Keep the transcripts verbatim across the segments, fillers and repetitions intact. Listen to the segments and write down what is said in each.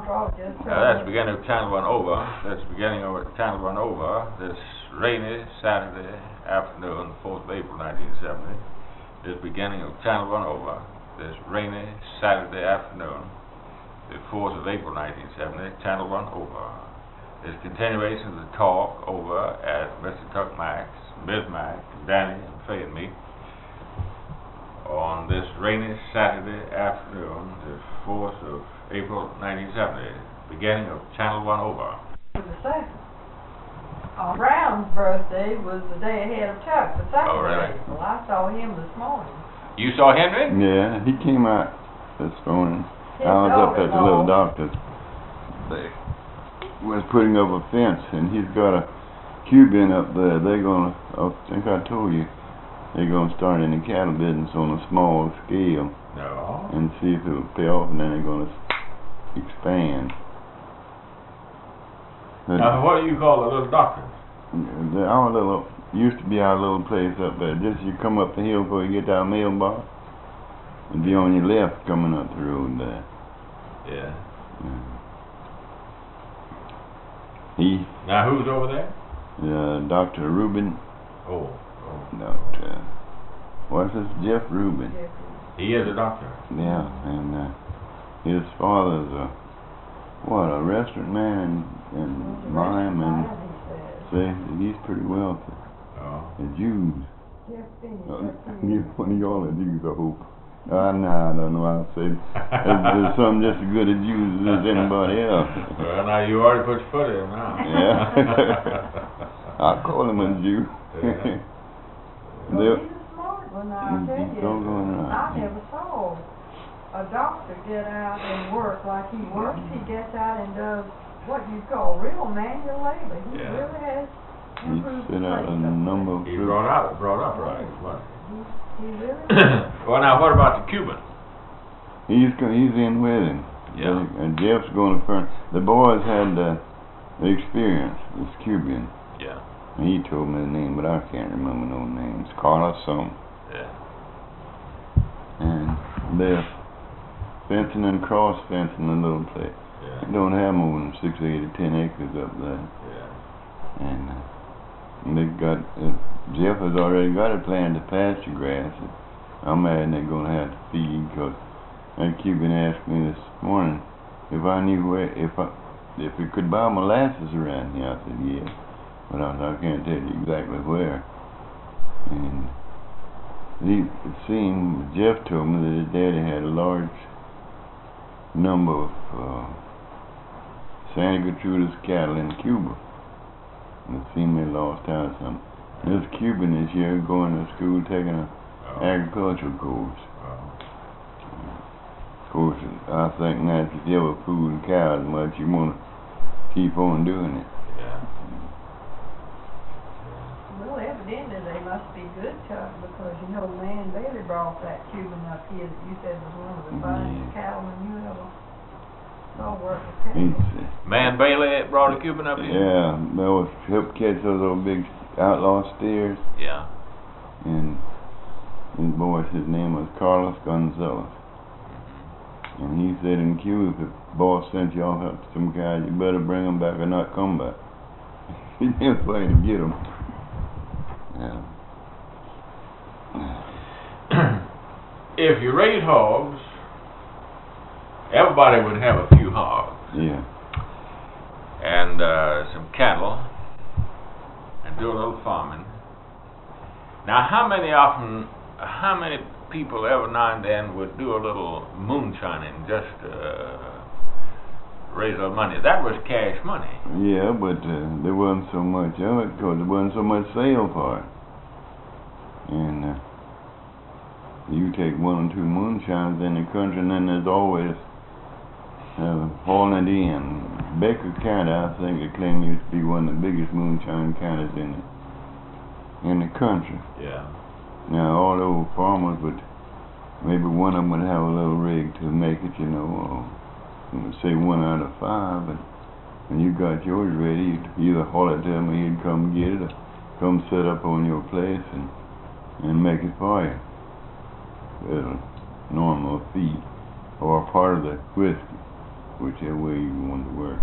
brought just Now that's the beginning of Channel Run Over. That's the beginning of Channel Run Over. This rainy Saturday afternoon, the fourth of April, nineteen seventy. This beginning of Channel Run Over. This rainy Saturday afternoon, the fourth of April, nineteen seventy. Channel Run Over. This continuation of the talk over at Mister Tuck Max, Miz Mac, Danny, and Faye and me on this rainy Saturday afternoon, the fourth of April, nineteen seventy, beginning of Channel Run Over. The second. On Brown's birthday was the day ahead of Chuck, the second Oh, really? of April. I saw him this morning. You saw Henry? Yeah, he came out this morning. His I was up at the little daughter-in-law. doctor's. They was putting up a fence, and he's got a Cuban up there. They're gonna, I think I told you, they're gonna start in the cattle business on a small scale No. and see if it'll pay off, and then they're gonna expand. Now, what do you call the little doctor? The, our little used to be our little place up there. Just you come up the hill before you get to our mailbox, and be on your left coming up the road there. Yeah. Yeah. He, Now, who's over there? uh, Doctor Rubin, Oh. oh. Doctor what's this? Jeff Rubin. He is a doctor. Yeah, and uh, his father's a what a restaurant man in, in Lime, and say he's pretty wealthy. Oh. The Jews. Jeff finished Uh, up you, here. one of y'all are Jews, I hope. Uh, nah, I don't know how to say it. There's, there's some just as good as Jews as anybody else. Well, now you already put your foot in now. Yeah. I call him a Jew. Yeah. Well, They're- he's a smart one, I He's- tell he's you. doggone right. I never saw a doctor get out and work like he works. He gets out and does what you call real manual labor. He Yeah. really has He improved sent out a the place up number of He trips. brought out, brought up right. What? there. He, he really Well, now what about the Cuban? He's go- he's in with him. Yeah. But- And Jeff's going to furnish. The boys had uh, the experience. This Cuban. Yeah. And he told me the name, but I can't remember no names. Carlos something. Yeah. And they're fencing and cross fencing a little place. Yeah. They don't have more than six, eight, or ten acres up there. Yeah. And uh, they got uh, Jeff has already got it planned to pasture grass. And I'm mad they're gonna have to feed, because that Cuban asked me this morning if I knew where if I if we could buy molasses around here. I said yeah, but I, I can't tell you exactly where. And he it seemed Jeff told me that his daddy had a large number of uh, Santa Gertrudis cattle in Cuba. And it seemed they lost out something. This Cuban is here going to school taking a Oh. agricultural course. Oh. Of course, I think that if you ever food cows much, you want to keep on doing it. Yeah. Well, evidently they must be good, Chuck, because you know, Man Bailey brought that Cuban up here that you said was one of the finest Yeah. cattlemen you ever saw work with He's, cattle. Man Bailey brought a Cuban up here? yeah, that was help catch those old big outlaw steers. Yeah. And his boy, his name was Carlos Gonzalez. And he said in Cuba, if the boss sent y'all up some guys, you better bring them back or not come back. He didn't play to get them. Yeah. If you raise hogs, everybody would have a few hogs Yeah. and uh, some cattle and do a little farming. Now, how many often, how many people every now and then would do a little moonshining just to uh, raise a little money? That was cash money. Yeah, but uh, there wasn't so much of it because there wasn't so much sale for it. And uh, you take one or two moonshines in the country, and then there's always uh, Holland Inn. Baker County, I think, it claimed used to be one of the biggest moonshine counties in the, in the country. Yeah. Now, all the old farmers would, maybe one of them would have a little rig to make it, you know, or say one out of five, and when you got yours ready, you'd either haul it to him or he'd come get it, or come set up on your place and and make it for you. It's a normal fee, or part of the whiskey. whichever way you want to work.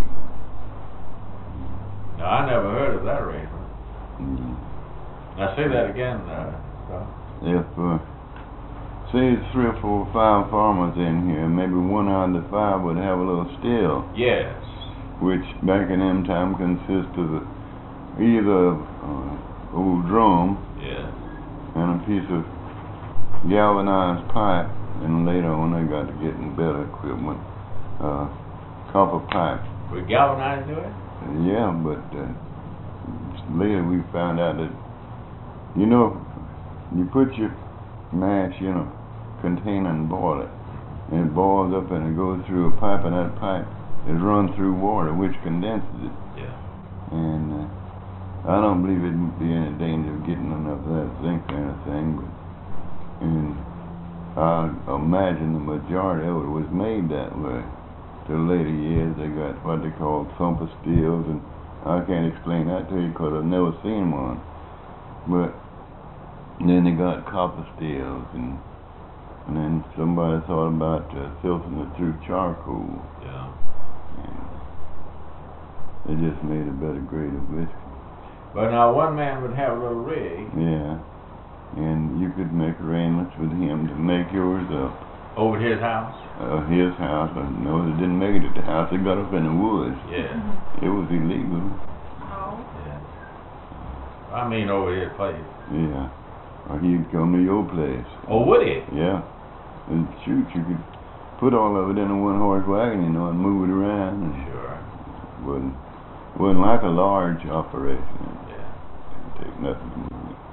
Now, I never heard of that arrangement. Mm. Now, say that again, uh, Carl. If, uh, say there's three or four or five farmers in here, maybe one out of the five would have a little still, Yes. which back in them time consists of a, either uh, old drum Yes. and a piece of galvanized pipe, and later on they got to getting better equipment, uh, copper pipe. We galvanized to it? Uh, yeah, but uh, later we found out that, you know, you put your mash in a container and boil it, and it boils up and it goes through a pipe, and that pipe is run through water, which condenses it. Yeah. And uh, I don't believe it'd be any danger of getting enough of that zinc or anything, but and I imagine the majority of it was made that way. Till later years, they got what they call thumper steels, and I can't explain that to you because I've never seen one. But then they got copper steels, and and then somebody thought about uh, filtering it through charcoal, Yeah. and they just made a better grade of whiskey. But now, one man would have a little rig Yeah, and you could make arrangements with him to make yours up. over at his house. Uh, his house, uh, no, they didn't make it at the house. They got up in the woods. Yeah. It was illegal. Oh, Yeah. I mean, over his place. Yeah, or he'd come to your place. Oh, would he? Yeah, and shoot, you could put all of it in a one-horse wagon, you know, and move it around. And Sure. wasn't wasn't like a large operation. Yeah. Didn't take nothing to move it.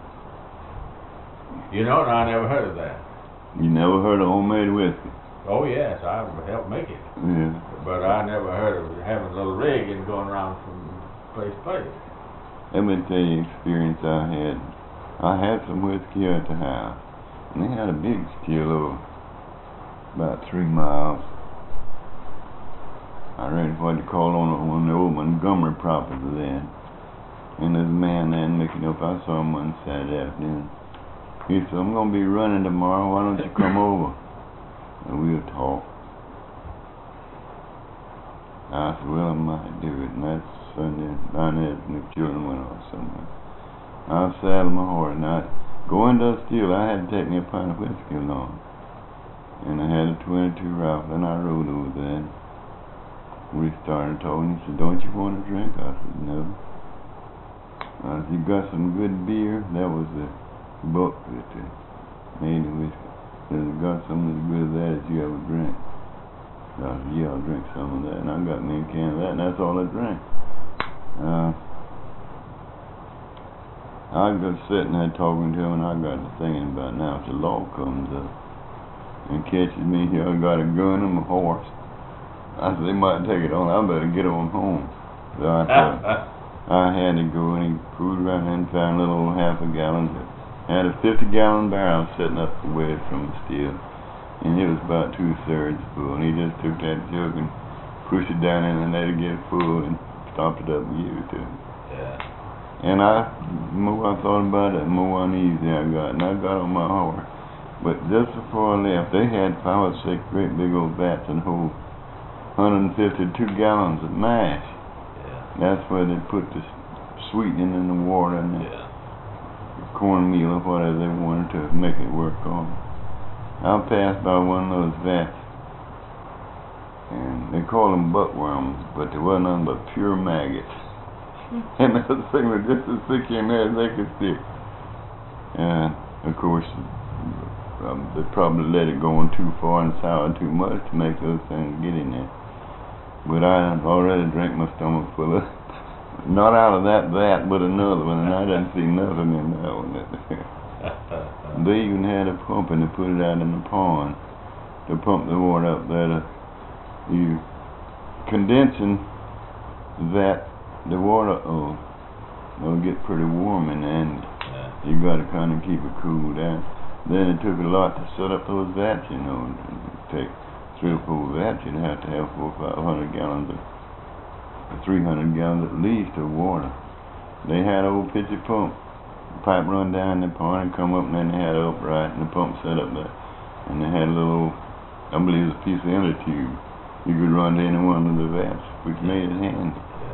You know, I never heard of that. You never heard of homemade whiskey? Oh, yes, I helped make it. Yeah. But I never heard of having a little rig and going around from place to place. Let me tell you an experience I had. I had some whiskey here at the house, and they had a big still over about three miles. I rented what you call on one of the old Montgomery properties then. And there's a man there making up. I saw him one Saturday afternoon. He said, I'm going to be running tomorrow. Why don't you come over? And we'll talk. I said, well, I might do it. And that's Sunday. Nine days, and the children went off somewhere. I saddled my horse. And I, going to the steel, I had to take me a pint of whiskey along. And I had a twenty-two rifle, and I rode over there. We started talking. He said, don't you want a drink? I said, no. I said, you got some good beer? That was the book that uh, made the whiskey. He said, you got something as good as that as you ever drink? So I said, yeah, I'll drink some of that. And I got me a can of that, and that's all I drank. Uh, I got sitting there talking to him, and I got to thinking about now if the law comes up and catches me here, I got a gun and my horse. I said, they might take it on. I better get on home. So I thought I had to go, and he cruised around and found a little old half a gallon. Had a fifty gallon barrel sitting up the way from the steel, and it was about two thirds full. And he just took that jug and pushed it down in and let it get full and stopped it up and used it. Yeah. And I, the more I thought about it, the more uneasy I got, and I got on my horse. But just before I left, they had five or six great big old vats and hold one hundred fifty-two gallons of mash. Yeah. That's where they put the sweetening in the water and the Yeah. cornmeal or whatever they wanted to make it work on. I passed by one of those vats, and they call them buckworms, but they wasn't nothing but pure maggots. And those things were just as thick in there as they could stick. And of course, um, they probably let it go on too far and sour too much to make those things get in there. But I already drank my stomach full of, not out of that vat, but another one, and I didn't see nothing in that one. They even had a pump, and they put it out in the pond to pump the water up there. To, you condensing that, the water oh, will get pretty warm in there, and Yeah. you got to kind of keep it cool down. Then it took a lot to set up those vats, you know. It'd take three or four vats, you'd have to have four or five hundred gallons of, three hundred gallons at least of water. They had an old pitcher pump. The pipe run down the pond and come up, and then they had it upright, and the pump set up there. And they had a little, I believe it was a piece of inner tube. You could run to any one of the vets, which made it handy.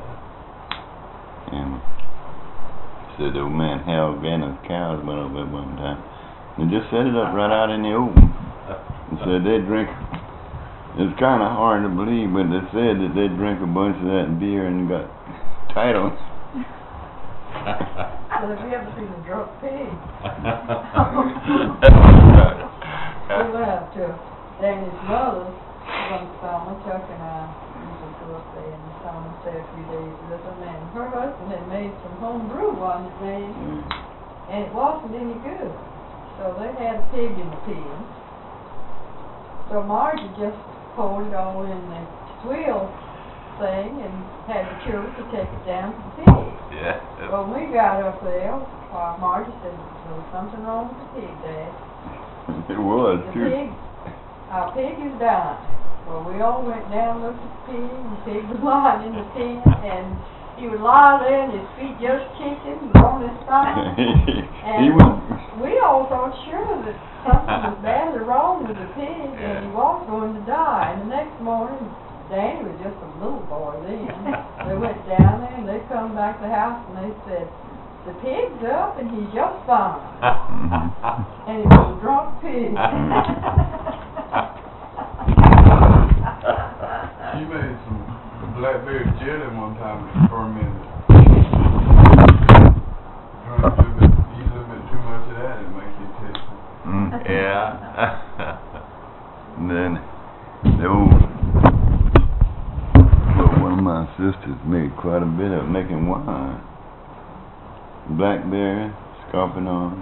And said the old man Hal Vanna's cows went over there one time. They just set it up right out in the open. And said they'd drink. It's kind of hard to believe, but they said that they'd drink a bunch of that beer and got tight on it. Well, have you ever seen a drunk pig? We'll have to. Danny's mother, one summer, Chuck and I used to go up there in the summer, stay a few days with them, and her husband had made some home brew one day, Mm. and it wasn't any good. So they had a pig in the pen. So Margie just poured it all in the swill thing and had the children to take it down to the pig. Yeah. Well, when we got up there, uh, Margie said there was something wrong with the pig, Dad. It was, The too. pig, our pig is dying. Well, we all went down, looked at the pig, and the pig was lying in the pen, and he would lie there and his feet just kicking on his spine. He was. We all thought sure that something was badly wrong with the pig, Yeah. and he was going to die. And the next morning, Danny was just a little boy then. They went down there and they come back to the house and they said, the pig's up and he's just fine. And it was a drunk pig. She made some blackberry jelly one time with fermented. Drink a little bit, eat a little bit too much of that, it makes you taste it. Mm. Yeah. And then the old, well, one of my sisters made quite a bit of making wine. Blackberry, scorpion,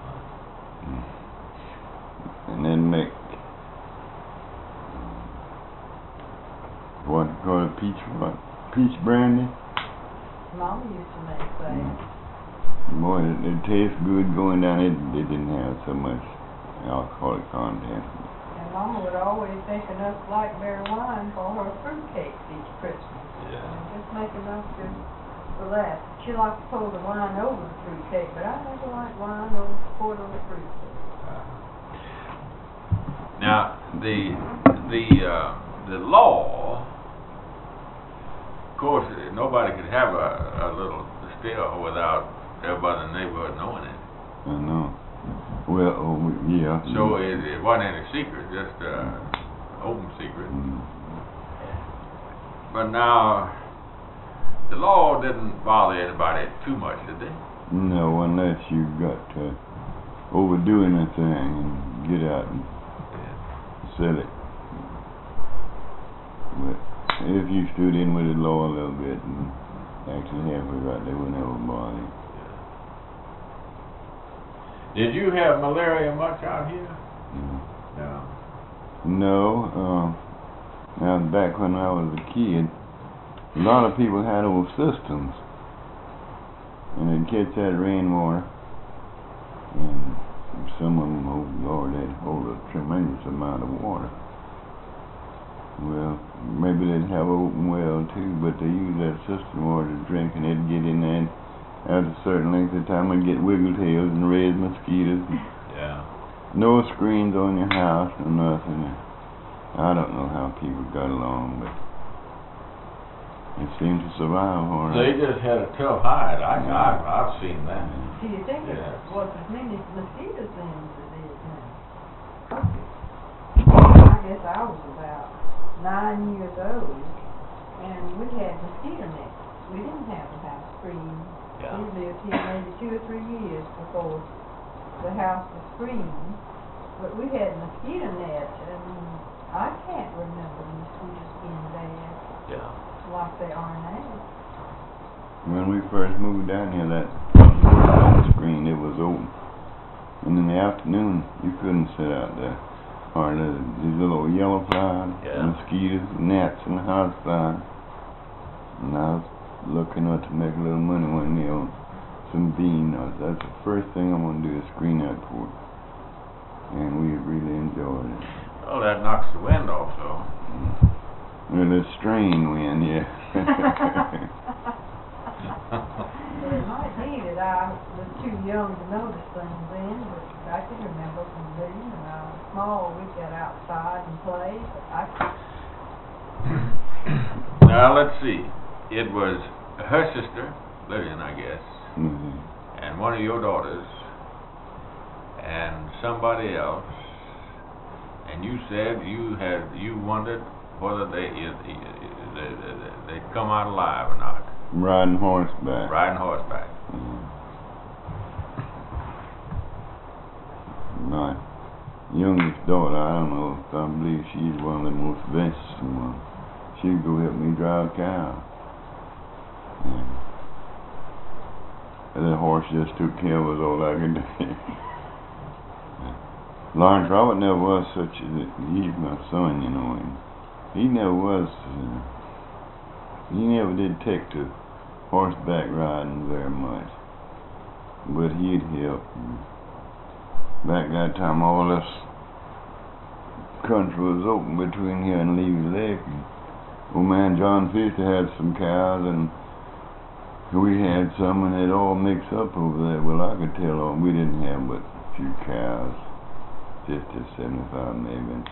and then make what you call it, peach what? Peach brandy. Mama used to make that. Mm. Boy, it, it tastes good going down. It, it didn't have so much alcoholic content. And Mama would always make enough blackberry wine for her fruit cakes each Christmas. Yeah. And just make enough to, for that. She liked to pour the wine over the fruit cake, but I never liked wine over, poured over the fruit cake. Now, the the uh, the law, of course, nobody could have a, a little still without everybody in the neighborhood knowing it. I know. Well, oh, we- yeah. So it, it wasn't any secret, just uh, open secret. Mm. But now, the law didn't bother anybody too much, did they? No, unless you got uh, overdoing a thing and get out and sell it. But if you stood in with the law a little bit and actually halfway right, they would never bother you. Did you have malaria much out here? Mm. No. No, uh, now back when I was a kid, a lot of people had old systems, and they'd catch that rainwater, and some of them, oh Lord, they'd hold a tremendous amount of water. Well, maybe they'd have an open well too, but they use that system water to drink, and they'd get in there, and after a certain length of time, they'd get wiggle tails and red mosquitoes. Yeah. No screens on your house or nothing. I don't know how people got along, but it seemed to survive all right. They just had a tough hide. I, I, I've seen that. Do you think it Yeah. was as many mosquitoes then as it is now? I guess I was about nine years old, and we had mosquito nets. We didn't have a house screen. Yeah. We lived here maybe two or three years before the house was screened, but we had mosquito nets, and I can't remember mosquitoes being bad Yeah. like they are now. When we first moved down here, that screen, it was open. And in the afternoon, you couldn't sit out there. Or the, these little yellow flies, Yeah. mosquitoes, gnats, and house flies. And I was looking up to make a little money one day on some bean. That's the first thing I'm going to do is screen that porch. And we really enjoyed it. Well, that knocks the wind off, though. Well, the strain wind, yeah. Well, it might be that I was too young to notice things then, but I can remember from being when I was small, we'd get outside and play, but I could, Now, let's see. It was her sister, Lillian, I guess, Mm-hmm. and one of your daughters, and somebody else, and you said you had, you wondered whether they, they, they, they, they'd come out alive or not. Riding horseback. Riding horseback. Mm-hmm. My youngest daughter, I don't know, if I believe she's one of the most venturesome ones. She'd go help me drive cows. And that horse just took care of us all I could do. Lawrence Robert never was such a, he's my son, you know, and he never was, uh, he never did take to horseback riding very much. But he'd help. Back that time, all this country was open between here and Levy Lake. And old man John Fisher had some cows, and we had some, and it all mixed up over there. Well, I could tell all, we didn't have but a few cows, fifty, seventy-five maybe.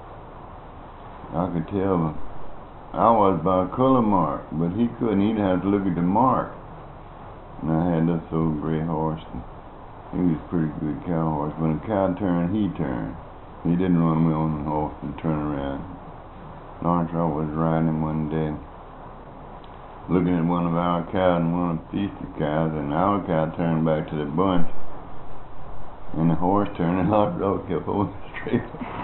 I could tell I was by a color mark, but he couldn't. He'd have to look at the mark. And I had this old gray horse, and he was a pretty good cow horse. When a cow turned, he turned. He didn't run me on the horse and turn around. Lawrence Robert was riding him one day, looking at one of our cows and one of the feasted cows, and our cow turned back to the bunch, and the horse turned, and Lawrence Robert kept holding straight.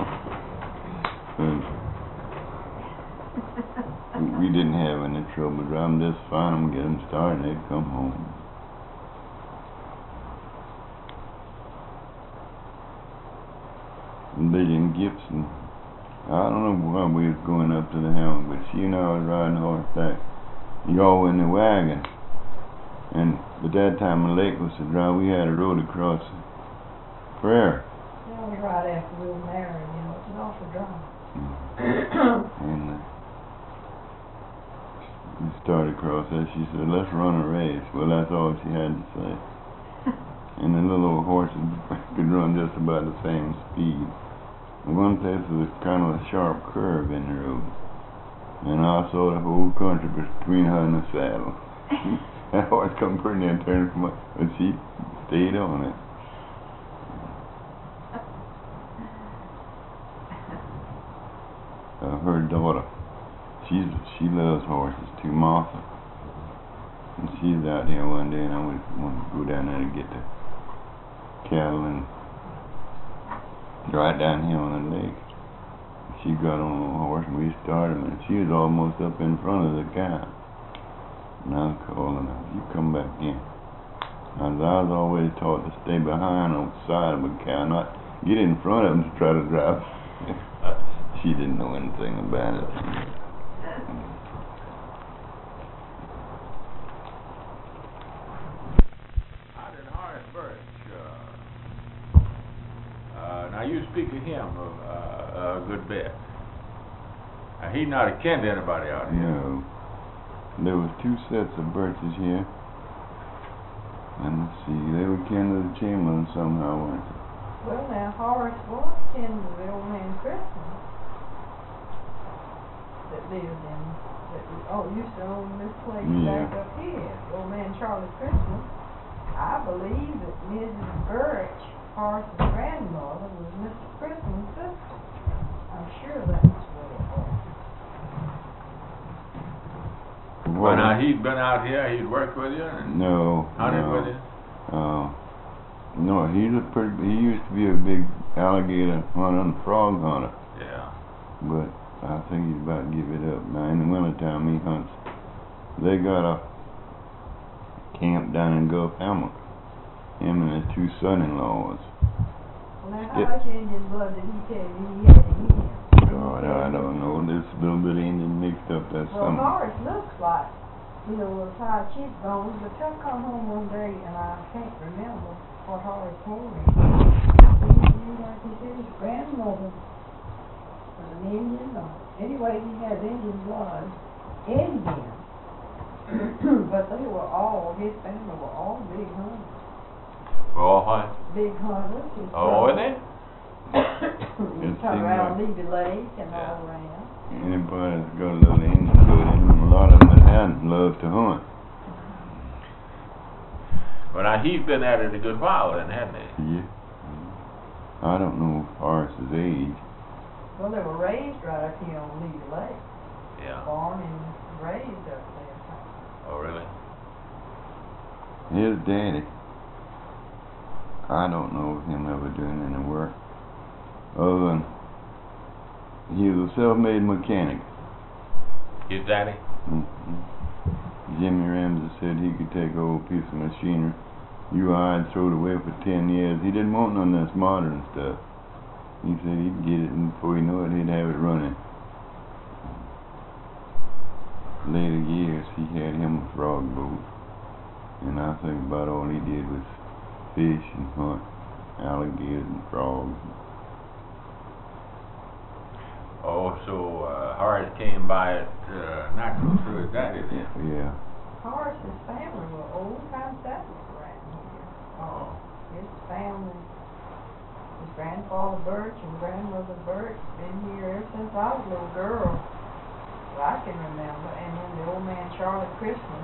We didn't have any trouble driving, just find them, get them started, and they'd come home. Lillian Gibson, I don't know why we was going up to the hammer, but she and I was riding horseback. You all in the wagon, and at that time the lake was so dry, we had a road across the prairie. That was right after we were married, you know, it's an awful drive. And uh, we started across there. She said, "Let's run a race." Well, that's all she had to say. And the little old horses could run just about the same speed. And one place was kind of a sharp curve in the road, and I saw the whole country between her and the saddle. That horse come pretty near turning from her, but she stayed on it. Uh, her daughter, she's she loves horses too, Martha. And she's out here one day, and I was want to go down there and get the cattle and right down here on the lake. She got on a horse, and we started, and she was almost up in front of the cow. And I was calling her, "You come back in." As I was always taught to stay behind on the side of a cow, not get in front of them to try to drive. She didn't know anything about it. How did Horace Birch, uh, uh, now you speak of him a uh, uh, good bit. Now, he not akin to anybody out here. No. There was two sets of Birches here. And let's see, they were kin to the Chamberlain somehow, weren't they? Well, now, Horace was kin to the old man Christmas that lived in, that was, oh, used to own this place Yeah. back up here, the old man Charlie Christmas. I believe that Missus Birch, Horace's grandmother, was Mister Christmas' sister. I'm sure that's what it was. Well, now, he'd been out here, he'd worked with you, and No, hunted no. with you? Uh, no, he's a pretty, he used to be a big alligator hunter and frog hunter, Yeah. but I think he's about to give it up. Now, in the wintertime, he hunts. They got a camp down in Gulf Hammock, him and his two son-in-laws. Well, now, how Yeah. much Indian blood did he tell you he had in him? God, I don't know. There's a little bit of Indian mixed up. That's Well, something. Horace looks like, you know, with high cheekbones, but he'll come home one day, and I can't remember what Horace told me. He, he, like he said, his grandmother was an Indian, or anyway, he had Indian blood in him. But they were all, his family were all big hunters. Well, what? Big hunters. His Oh, were brothers. they? You It come seemed around like- Levy Lake and Yeah. all around. Anybody that's got a little Indian blood in them, a lot of them that love to hunt. Well, now, he's been at it a good while then, hasn't he? Yeah. I don't know Horace's age. Well, they were raised right up here on Leader Lake. Yeah. Born and raised up there. Oh, really? His daddy, I don't know of him ever doing any work other than he was a self-made mechanic. His daddy? Mm-hmm. Jimmy Ramsey said he could take a old piece of machinery you or I'd throw it away for ten years. He didn't want none of this modern stuff. He said he'd get it, and before you know it, he'd have it running. Later years, he had him a frog boat, and I think about all he did was fish and hunt alligators and frogs. Oh, so uh, Horace came by it uh, natural through his daddy then? Yeah. Horace's family were old-time settlers around here. Oh. His family, his grandfather Birch and grandmother Birch, been here ever since I was a little girl. Well, I can remember. And then the old man Charlie Christman,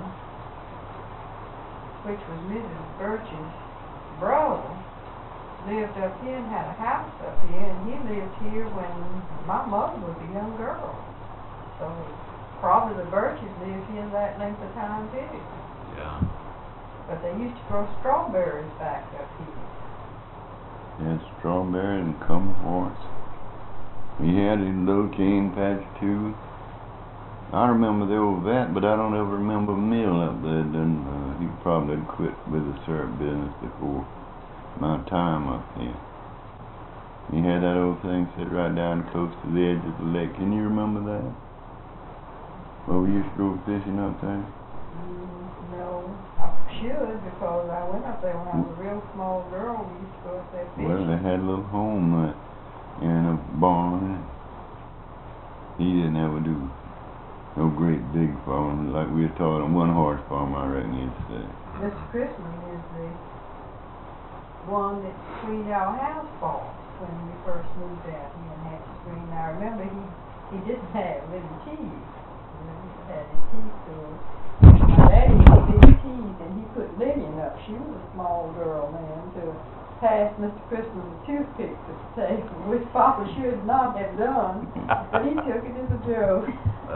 which was Missus Birch's brother, lived up here and had a house up here, and he lived here when my mother was a young girl. So probably the Birches lived here that length of time too. Yeah. But they used to grow strawberries back up here. Yeah, strawberries and kumquats. He had his little cane patch too. I remember the old vat, but I don't ever remember a mill up there. Then uh, he probably had quit with the syrup business before my time up here. He had that old thing set right down close to the edge of the lake. Can you remember that? Well, we used to go fishing up there. Mm, no, I should, because I went up there when I was a real small girl. We used to go up there fishing. Well, they had a little home uh, in a barn. He didn't ever do no great big farm like we were taught on one horse farm, I reckon you'd say. Mister Christman is the one that screened our house for us when we first moved out here and had to screen. I remember he, he didn't have living teeth. You know, he had his teeth pulled. My daddy had big teeth, and he put Lillian up. She was a small girl then, to pass Mister Christman the toothpick to the table, which Papa should not have done, but he took it as a joke.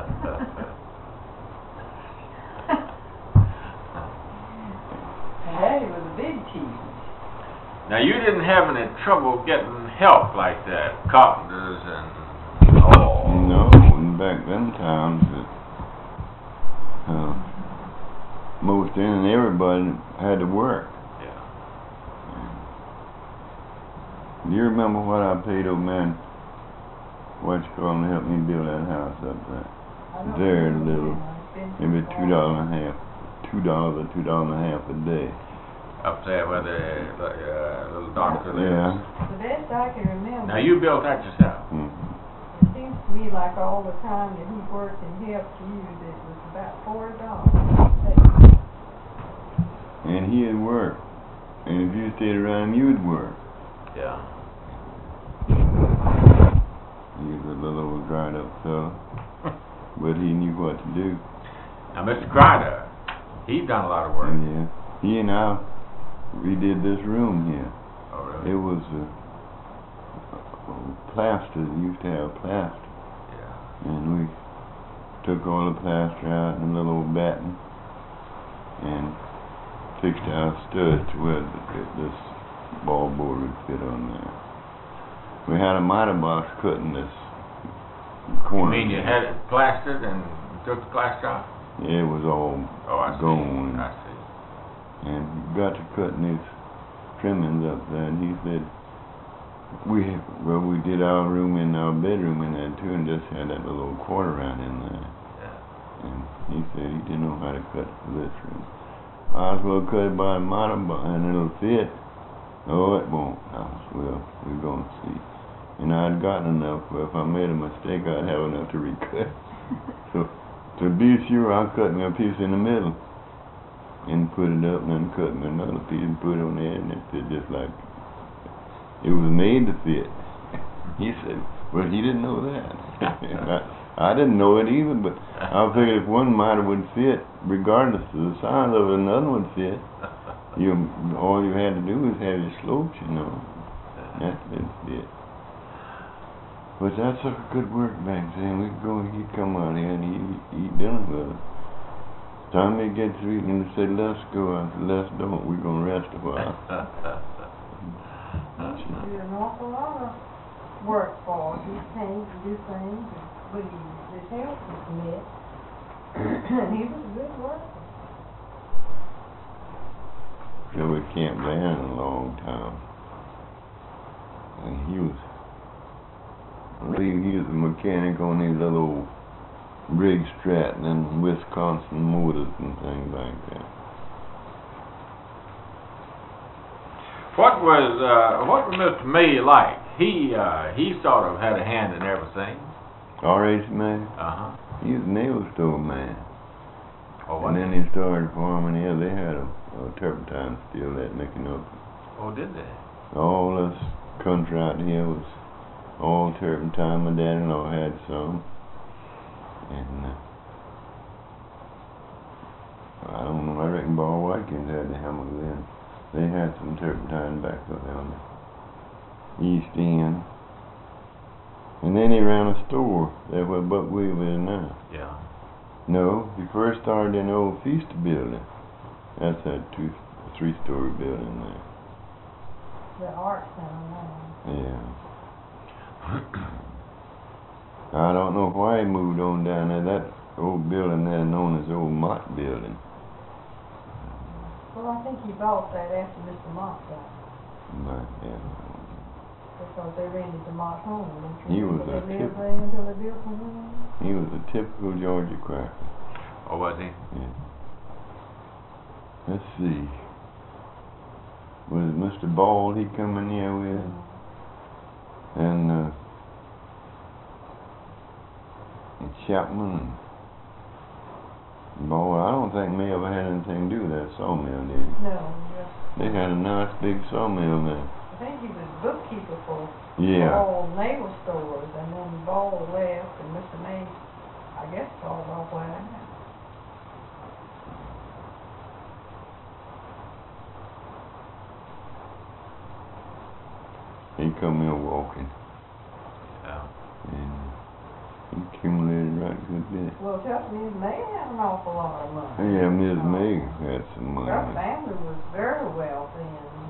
My daddy was a big teeth. Now, you didn't have any trouble getting help like that, carpenters and all. No, in back them times, uh, uh, most in and everybody had to work. Yeah. Do you remember what I paid old man, what you call him, to help me build that house up there? Very little, maybe two dollars and a half, two dollars or two dollars and a half a day. Up there where the uh, little doctor lives. Yeah. The best I can remember. Now, you built that yourself? Mm-hmm. It seems to me like all the time that he worked and helped you, that it was about forty dollars. And he'd work. And if you stayed around, you'd work. Yeah. He was a little old dried up fellow. But he knew what to do. Now, Mister Crider, he's done a lot of work. And yeah, he and I redid this room here. Oh, really? It was uh, plaster. They used to have plaster. Yeah. And we took all the plaster out in a little old batten and fixed our studs to where th this ball board would fit on there. We had a miter box cutting this corner. You mean you had it plastered and took the plaster off? Yeah, it was all Oh, I see. gone. I see. And he got to cutting these trimmings up there, and he said, we well, we did our room in our bedroom in there too, and just had that little quarter round in there. Yeah. And he said he didn't know how to cut for this room. I was well cut it by a miter, and it'll fit. Oh, it won't. I was, well, we're going to see. And I'd gotten enough where if I made a mistake, I'd have enough to recut. So, to be sure, I cut me a piece in the middle and put it up, and then cut me another piece and put it on the edge, and it fit just like it was made to fit. He said, well, he didn't know that. I, I didn't know it either, but I figured if one miter would fit, regardless of the size of it, another would fit. You, all you had to do was have your slopes, you know. That's it. But that's a good work back then. We could go, he'd come out here and he'd eat dinner with us. Time he gets through eating, he said, let's go. I said, let's don't. We're going to rest a while. He did an awful lot of work for us. He paint and do things, but he, his health was met. He was a good worker. So we camped there in a long time. And he was, I believe he was a mechanic on these little Briggs Stratton and Wisconsin Motors and things like that. What was uh, what was Mister May like? He uh, he sort of had a hand in everything. R H man? Uh huh. He was a nail store man. Oh, and then he started farming here. They had a, a turpentine still at Micanopy. Oh, did they? All this country out here was all turpentine. My dad-in-law had some. And uh, I don't know, I reckon Ball Watkins had the hammer then. They had some turpentine back up on the east end. And then he ran a store there where Buck Wheel is now. Yeah. No, he first started in the old Feaster building. That's that two, three story building there. The art center now. Yeah. I don't know why he moved on down there. That old building there known as the old Mott building. Well, I think he bought that after Mister Mott died. But, yeah. Because they rented the Mott home. He was they a lived tip- there until they built one of them. He was a typical Georgia cracker. Oh, was he? Yeah. Let's see. Was Mister Ball he come in here with? And, uh, and Chapman and Ball. I don't think May ever had anything to do with that sawmill, did he? No, just, They had a nice big sawmill there. I think he was bookkeeper for Yeah. all naval stores, and then Ball left, and Mister May, I guess, all off where I am. He come here walking. Yeah. And he accumulated right a good bit. Well, tell me, Miss May had an awful lot of money. Yeah, Miss May had some money. Her family was very wealthy, and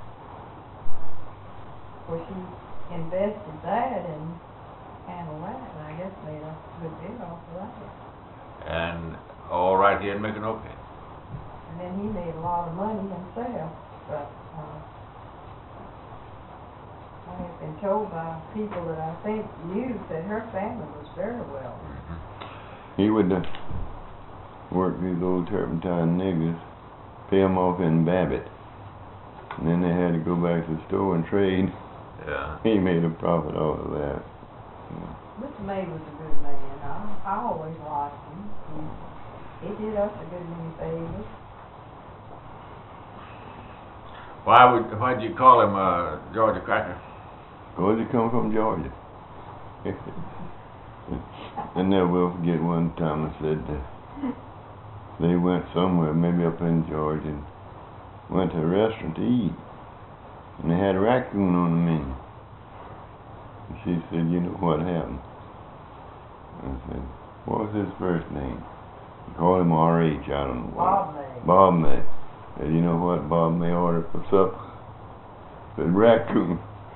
well, she invested that and handled that, and I guess made a good bit off of that. And all right here in Micanopy. And then he made a lot of money himself, but uh, I have been told by people that I think knew that her family was very wealthy. He would uh, work these old turpentine niggers, pay them off in Babbitt, and then they had to go back to the store and trade. Yeah. He made a profit off of that. Mister May was a good man. I, I always liked him. He, he did us a good many favors. Why would why'd you call him uh, Georgia Cracker? Because he come from Georgia. I never will forget one time I said uh, they went somewhere, maybe up in Georgia, and went to a restaurant to eat. And they had a raccoon on the menu. And she said, you know what happened? I said, what was his first name? He called him R H, I don't know Bob what. May. Bob May. Said, you know what Bob May ordered for supper? Said, raccoon.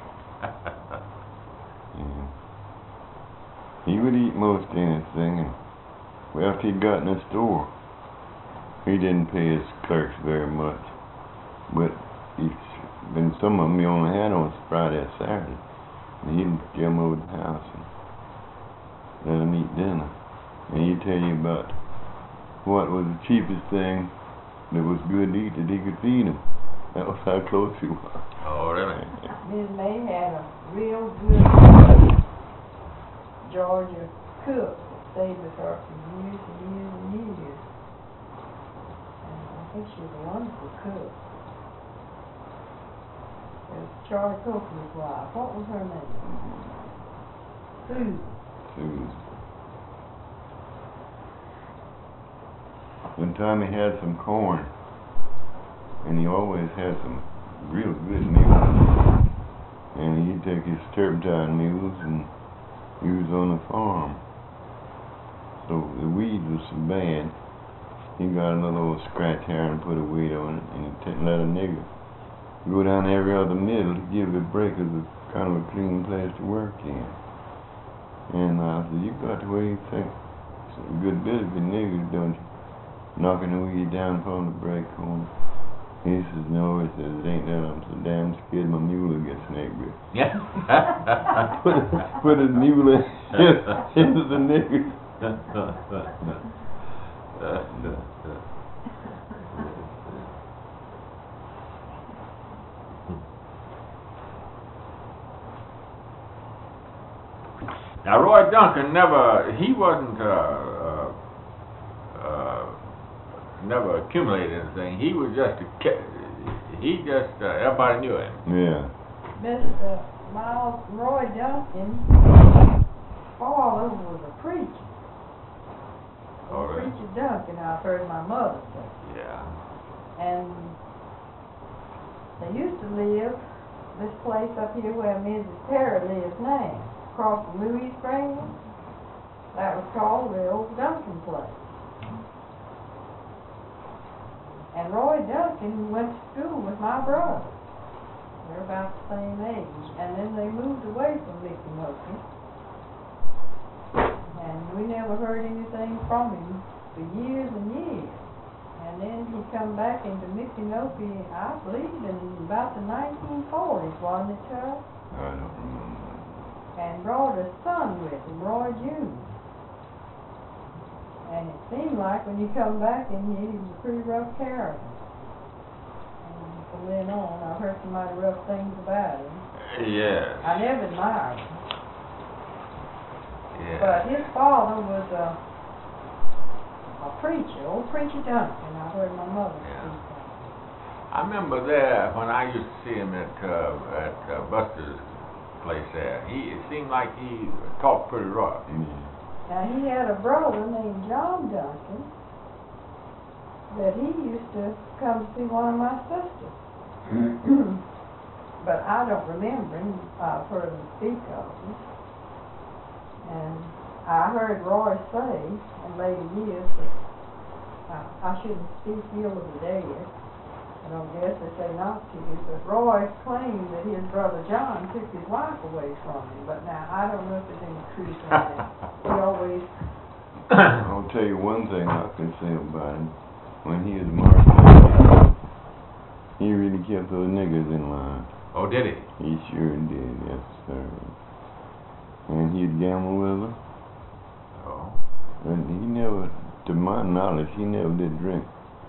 Yeah. He would eat most anything, and well, if he got in the store, he didn't pay his clerks very much. But he's been some of them he only had on Friday or Saturday. And he'd get them over to the house and let them eat dinner. And he'd tell you about what was the cheapest thing that was good to eat that he could feed them. That was how close he was. Oh, really? Miss May had a real good Georgia cook that stayed with her for years and years and years. And I think she was a wonderful cook. It was Charlie Coker's wife. What was her name? Susan. Susan. One time he had some corn, and he always had some real good mules. And he'd take his turpentine mules and he was on the farm. So the weeds was so bad, he got a little old scratch hair and put a weed on it, and he t let a nigger go down every other middle to give it a break as a kind of a clean place to work in. And I said, you got the way you think. It's a good bit of good niggers, don't you? Knocking the weed down upon the break corner. He says, no, he says, it ain't that. I'm so damn scared my mule will get snake bit. Yeah. put, put his mule in, into the nigger. Now, Roy Duncan never, he wasn't, uh, uh, uh, never accumulated anything. He was just a, he just, uh, everybody knew him. Yeah. Mister Miles Roy Duncan, father was a preacher. Oh, really? Preacher Duncan, I've heard my mother say. Yeah. And they used to live this place up here where Missus Terry lives now, across from Louis Springs. That was called the old Duncan place. And Roy Duncan went to school with my brother. They're about the same age. And then they moved away from Mickinokie. And we never heard anything from him for years and years. And then he come back into Mickinokie, I believe, in about the nineteen forties, wasn't it, Chuck? I don't remember. And brought a son with him, Roy Junior And it seemed like when you come back in here, he was a pretty rough character. And from then on, I've heard some mighty rough things about him. Yes. I never admired him. Yeah. But his father was a, a preacher, old preacher Duncan. I heard my mother Yeah. speak of him. I remember there when I used to see him at uh, at uh, Buster's place there. He it seemed like he talked pretty rough. Yeah. Now, he had a brother named John Duncan that he used to come to see one of my sisters. But I don't remember him. I've heard him speak of him. And I heard Roy say in later years that uh, I shouldn't speak ill of the dead. I don't guess they say not to, but Roy claimed that his brother John took his wife away from him. But now, I don't know if there's any truth in that. He always... I'll tell you one thing I can say about him. When he was marching, he really kept those niggers in line. Oh, did he? He sure did, yes, sir. And he'd gamble with them. Oh. And he never, to my knowledge, he never did drink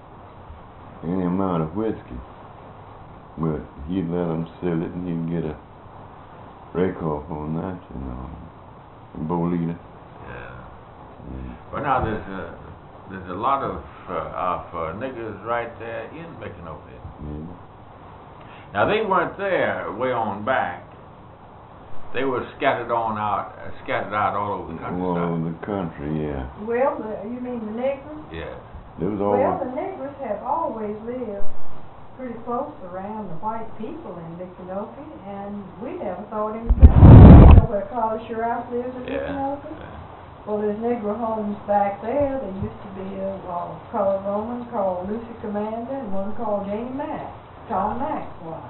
any amount of whiskey. But he'd let them sell it and he'd get a rake off on that, you know. A bolita. Yeah. Mm. Well, now there's a there's a lot of uh, of uh, niggers right there in Mickinokie. Yeah. Now they weren't there way on back. They were scattered on out, uh, scattered out all over the All countryside. over the country, yeah. Well, the, you mean the niggers? Yeah. There was Well, always, the niggers have always lived pretty close around the white people in Mickinokie, and we never thought anything. You know where Carla Sherriff lives in Yeah. Mickinokie? Well, there's Negro homes back there. There used to be a uh, colored woman called Lucy Commander and one called Janie Mack, Tom Mack's wife.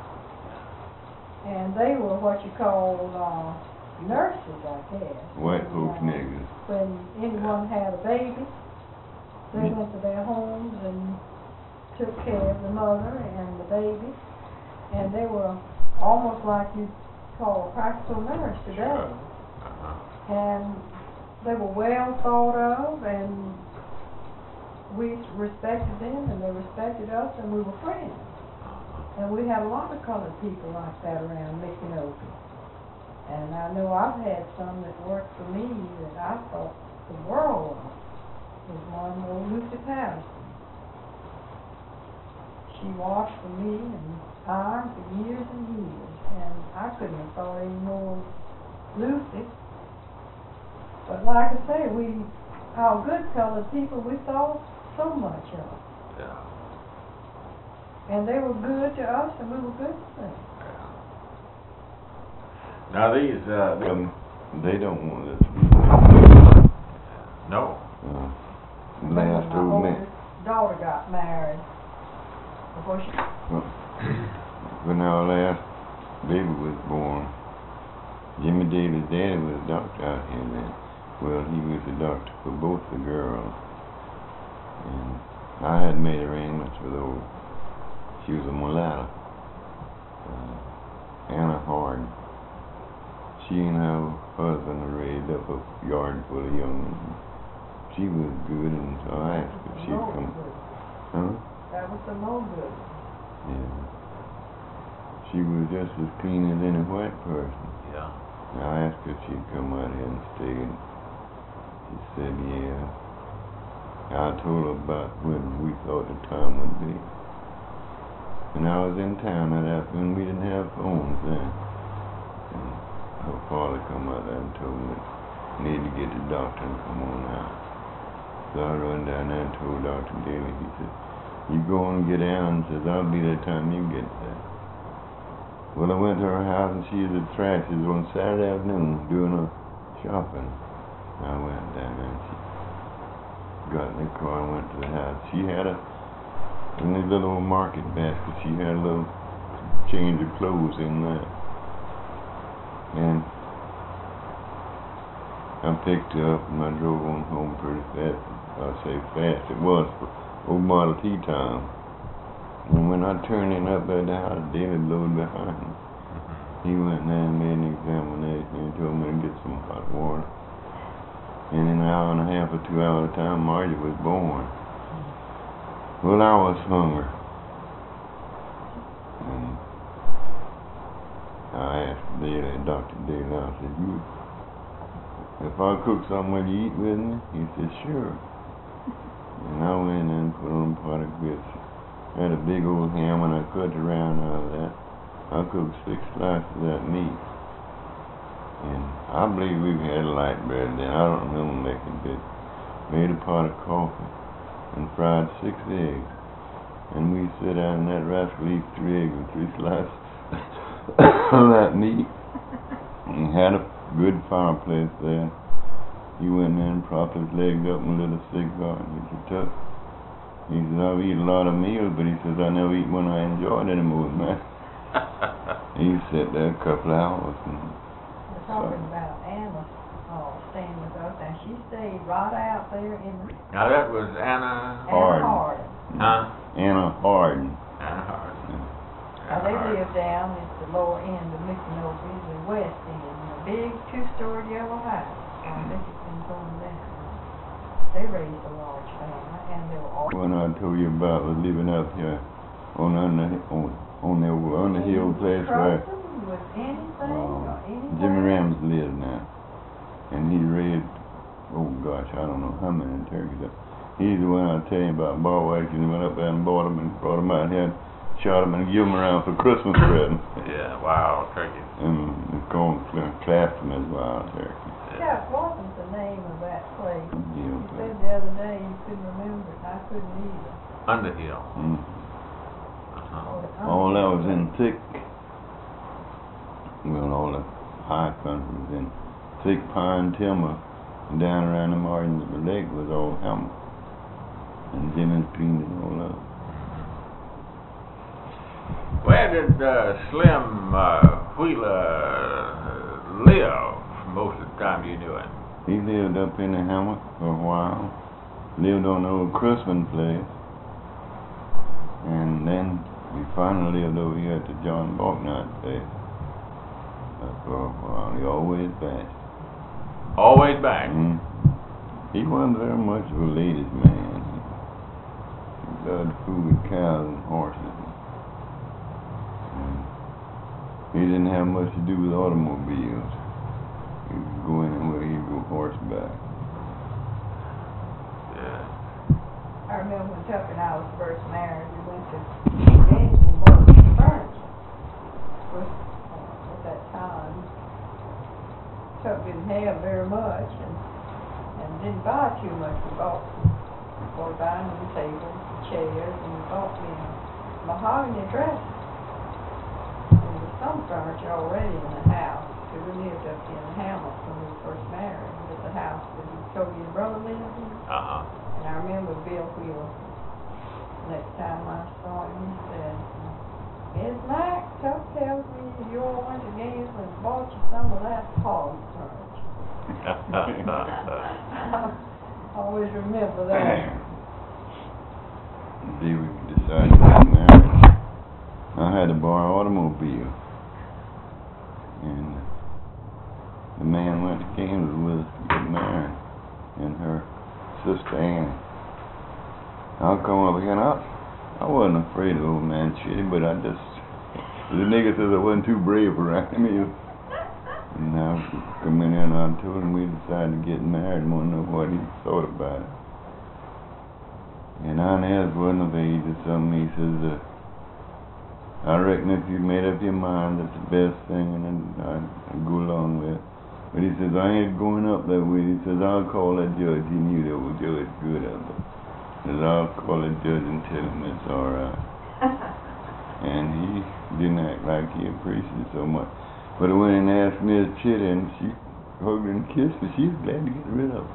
And they were what you call uh, nurses, I guess. white And, folks uh, niggers. When anyone had a baby, they Mm. went to their homes and took care of the mother and the baby. And they were almost like you'd call a practical nurse today. Sure. Uh-huh. And they were well thought of, and we respected them, and they respected us, and we were friends. And we had a lot of colored people like that around Mickinokie. And I know I've had some that worked for me that I thought the world of. Was one old Lucy Patterson. She washed for me and ironed for years and years. And I couldn't have thought any more of Lucy But like I say, we, our good colored people, we saw so much of. Yeah. And they were good to us, and we were good to them. Yeah. Now these, uh, the- Um, they don't want us. no. Uh, When last my old man. oldest daughter got married, before she, When our last baby was born, Jimmy Daly's daddy was a doctor out here then. Well, he was a doctor for both the girls. And I had made arrangements with old, she was a mulatto, uh, Anna Hard. She and her husband raised up a yard full of young ones. She was good, and so I asked if she'd more come. good. Huh? That was the more good. Yeah. She was just as clean as any white person. Yeah. I asked her if she'd come out here and stay, and she said, yeah. I told her about when we thought the time would be. And I was in town that afternoon. We didn't have phones then. And her father come out there and told me, need to get the doctor and come on out. So I run down there and told Doctor Daly. He said, you go and get Ann, and says, I'll be there time you get there. Well, I went to her house, and she was at Thrasher's on Saturday afternoon doing her shopping. I went down there, and she got in the car and went to the house. She had a, in the little market basket, she had a little change of clothes in there. And I picked her up, and I drove on home pretty fast. I say fast, it was for old Model T time. And when I turned in up at the house, David rode behind me. He went there and made an examination and told me to get some hot water. And in an hour and a half or two hours time, Margie was born. Well, I was hungry. And I asked Daly, Doctor Daly, I said, you, if I cook something, will you eat with me? He said, sure. And I went in and put on a pot of grits. I had a big old ham, and I cut around out of that. I cooked six slices of that meat. And I believe we had light bread then. I don't remember making it. Made a pot of coffee and fried six eggs. And we sit down and that rascal eat three eggs and three slices of that meat. And had a good fireplace there. He went in and propped his legs up and lit a cigar, and he said, Tuck, he said, I've eaten a lot of meals, but he says, I never eat one I enjoyed anymore, man. He sat there a couple of hours. And We're talking about Anna, oh, staying with us, and she stayed right out there in the, Now that was Anna. Hard. Anna Hardin. Huh? Anna Hardin. Anna Hardin. Now, they live down at the lower end of Micanopy, the west end, in a big two-story yellow house. I think it's been torn down. They raised a large family, and they were all... When I told you about was living up here on under on on the Underhill place where Trusting with anything um, or anything. Jimmy Rams lives now, and he raised, oh gosh, I don't know how many turkeys. He's the one I tell you about. Bar Watkins went up there and bought them and brought them out here, shot them and give them around for Christmas presents. Yeah, wild turkey. And the corn classed them as wild turkey. Yeah, what was the name of that place? Yeah, You but- said the other day you couldn't remember it, and I couldn't either. Underhill. Mm. Uh-huh. Oh, the All that was Underhill. in thick, well, all the high country was in thick pine timber, and down around the margins of the lake was all hammer. And Jimmy cleaned it all up. Where did uh, Slim uh, Wheeler uh, live most of the time you knew him? He lived up in the hammock for a while, lived on the old Chrisman place, and then we finally lived over here at the John Balknot place. Uh, for a while, he always back. Always back. Mm. He wasn't very much of a ladies' man. He loved food, cows, and horses. And he didn't have much to do with automobiles. He would go anywhere, he'd go horseback. Yeah. I remember when Tuck and I was first married, we went to Gainesville Furniture. Was, uh, at that time, Tuck didn't have very much, and, and didn't buy too much. We bought for dining room tables, chairs, and we bought me a mahogany dresser. And there was some furniture already in the house. We lived up in Hamlet when we were first married, at the house that he told you your brother lived in. Uh-huh. And I remember Bill Wheeler, next time I saw him, he said, Miss Mac, Tuck tells me you all went to Gainesville and bought you some of that hog furniture. I always remember that. See, we decided to get married. I had to borrow an automobile. And the man went to Gainesville with us to get married. And her sister Ann. I'll come up again. I, I wasn't afraid of old man Chitty, but I just, the nigga says I wasn't too brave around me. And I come in here and I told him we decided to get married and want to know what he thought about it. And Inez wasn't of age or something. He says, uh, I reckon if you made up your mind, that's the best thing, and then I'd, I'd go along with it. But he says, I ain't going up that way. He says, I'll call that judge. He knew that was judge good of it. He says, I'll call that judge and tell him it's all right. And he didn't act like he appreciated it so much. But I went and asked Miss Chitty, and she hugged and kissed me. She was glad to get rid of it.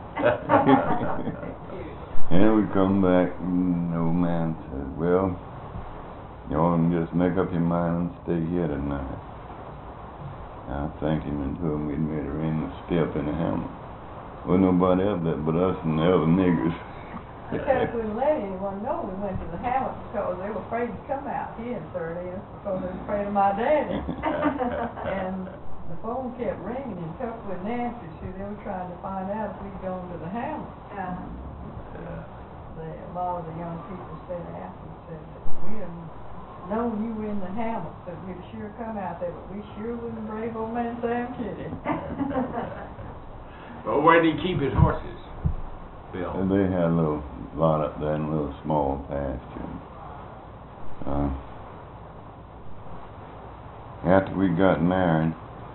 And then we come back, and the old man said, well, y'all can just make up your mind and stay here tonight. I thanked him and told him we'd made arrangements to stay up in the hamlet. Wasn't nobody up there but us and the other niggers. Because we wouldn't let anyone know we went to the hamlet because they were afraid to come out here in thirtieth because they were afraid of my daddy. And the phone kept ringing and Tuck wouldn't answer, so they were trying to find out if we'd gone to the hamlet. Yeah. The, a lot of the young people said after and said, we didn't know you were in the hamlet, but we'd sure come out there, but we sure wouldn't brave old man Sam Chitty. Well, where did he keep his horses, Bill? And they had a little lot up there in a little small pasture. Uh, after we got married,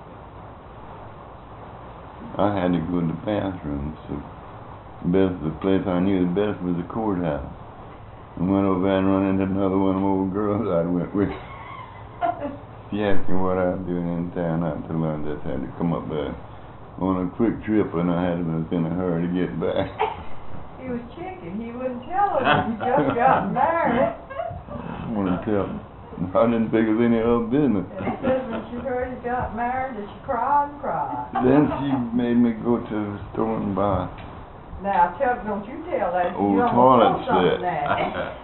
I had to go to the bathroom, so best, the place I knew the best was the courthouse. I went over there and run into another one of them old girls I went with. She asked me what I was doing in town. I told her I just had to come up there on a quick trip, and I had was in a hurry to get back. He was chicken. He wouldn't tell us he just got married. I want to tell her. I didn't think it was any other business. And he says when she heard he got married, that she cried and cried. Then she made me go to the store and buy. Now, Chuck, don't you tell that. Old you toilet know something set. that.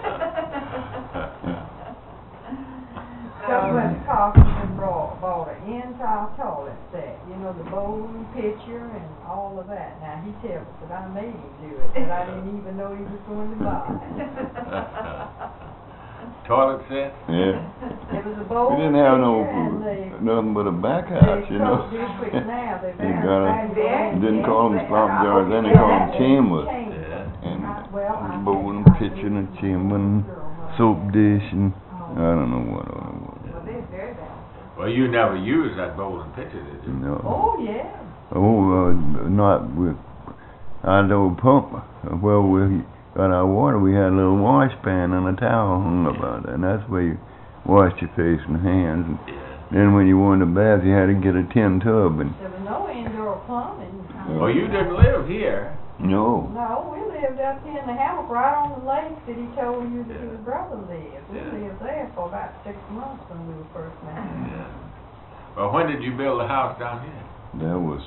Chuck went to Coffins and brought, bought an entire toilet set. You know, the bowl and pitcher and all of that. Now, he tells us that I made him do it, but I didn't even know he was going to buy it. Toilet set? Yeah. It was a bowl We didn't have no and the, nothing but a back house, you know. They now, they You got a, very didn't call them slop jars, then they called them chambers. Yeah. And Well, I bowl and pitcher and chamber and soap dish and I don't know what all it was. Well, they're very balanced. Well, you never used that bowl and pitcher, did you? No. Oh, yeah. Oh, uh, not with our old pump. Well, we got our water. We had a little wash pan and a towel hung up out there, and that's where you washed your face and hands. And Yeah. then when you wanted a bath, you had to get a tin tub. And There was no indoor plumbing. Well, you didn't live here. no, No, we lived up here in the hammock right on the lake that he told you that Yeah. his brother lived. We Yeah. lived there for about six months when we were first married. Yeah. Well, when did you build a house down here? that was